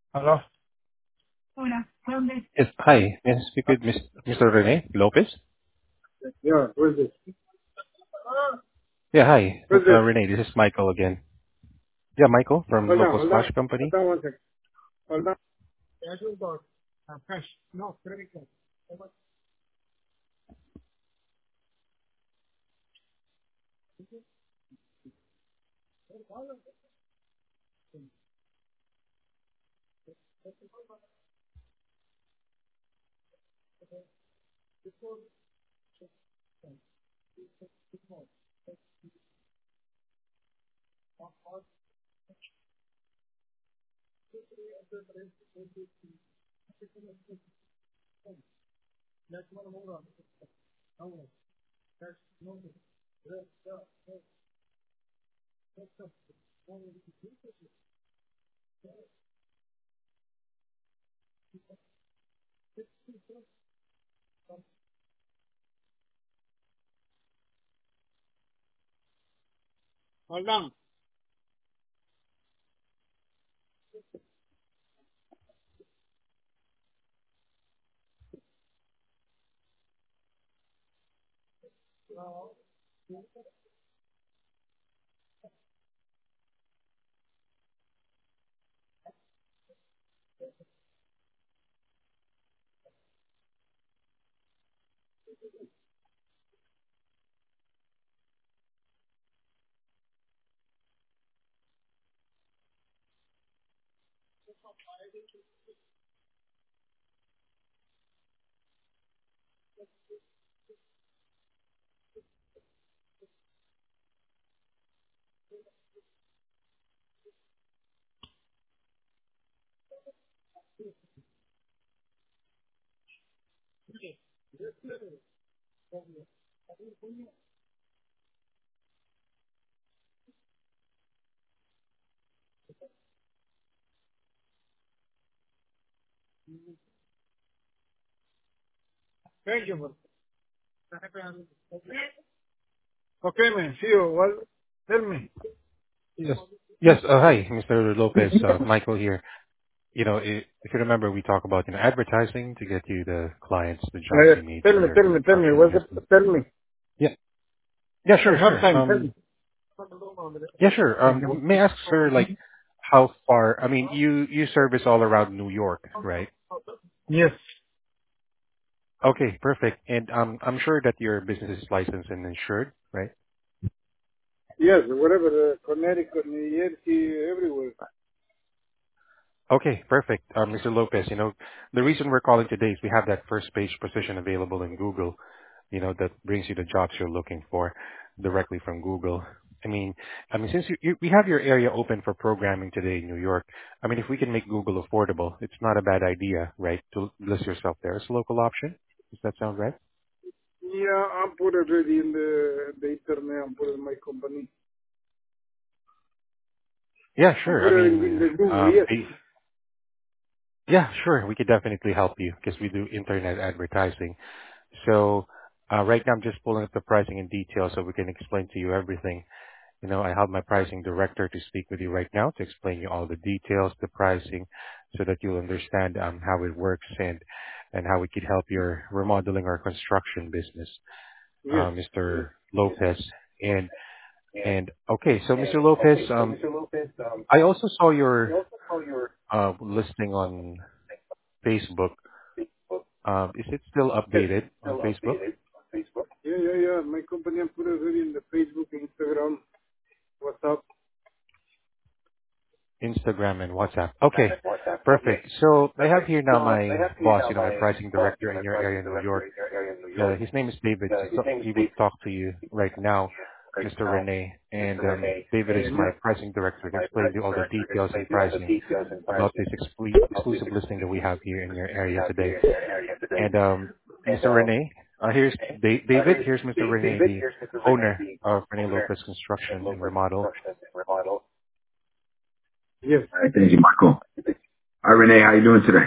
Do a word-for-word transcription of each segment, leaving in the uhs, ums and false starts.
Hello? Yes. Hi. May I speak with Mis- Mister Rene Lopez? Yeah, who is this? Yeah, hi. Who is Uh, this? Rene, this is Michael again. Yeah, Michael from Hold on, Local hold on. Splash Company. Hold on one second. Hold on. Yeah, do about uh, cash. No, credit card. Hold on. Thank you. Man. Okay, man. See you. Well, tell me. Yes. Yes. Uh, hi, Mister Lopez. Uh, Michael here. You know, i if you remember, we talk about you know advertising to get you the clients, the jobs Uh, you need tell for me, your tell me, tell me. construction What's it? business. Tell me. Yeah. Yeah. I Sure. have Sure. time. Tell me. Um. Yeah. Sure. Um. May I ask, sir, like, how far? I mean, you you service all around New York, right? Yes. Okay. Perfect. And um, I'm sure that your business is licensed and insured, right? Yes, whatever. Uh, Connecticut, New Jersey, everywhere. Okay, perfect. Uh, Mister Lopez, you know, the reason we're calling today is we have that first page position available in Google, you know, that brings you the jobs you're looking for directly from Google. I mean, I mean, since you, you, we have your area open for programming today in New York, I mean, if we can make Google affordable, it's not a bad idea, right, to list yourself there as a local option. Does that sound right? Yeah, I'm put it already in the, the internet. I'm put it in my company. Yeah, I'm sure. put I it in, mean, in the Google, um, yes. they, yeah, sure. We could definitely help you because we do internet advertising. So uh, right now I'm just pulling up the pricing in detail so we can explain to you everything. You know, I have my pricing director to speak with you right now to explain you all the details, the pricing, so that you'll understand um, how it works and and how we could help your remodeling or construction business, Yes. uh, Mister Lopez. And and okay, so Mister Lopez, um, I also saw your uh, listing on Facebook. Um, is it still updated on Facebook? Yeah, yeah, yeah. My company, I'm put it already in the Facebook, Instagram, WhatsApp. Instagram and WhatsApp. Okay, perfect. So I have here now my boss, you know, my pricing director in your area in New York. Uh, his name is David. So so he will talk to you right now, Mister Rene. And um, David is my pricing director to explain to you all the details and pricing about this exclu- exclusive listing that we have here in your area today. And um, Mister Rene, uh, here's da- David. Here's Mister Rene, the owner of Rene Lopez Construction and Remodel. Yes. All right, thank you, Michael. Hi, Renee. How you doing today?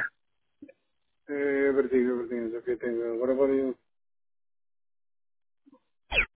Uh, everything, everything is okay. Thank you. What about you?